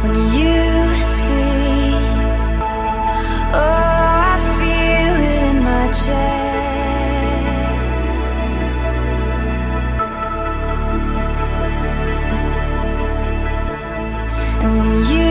when you speak. Oh, I feel it in my chest. And when you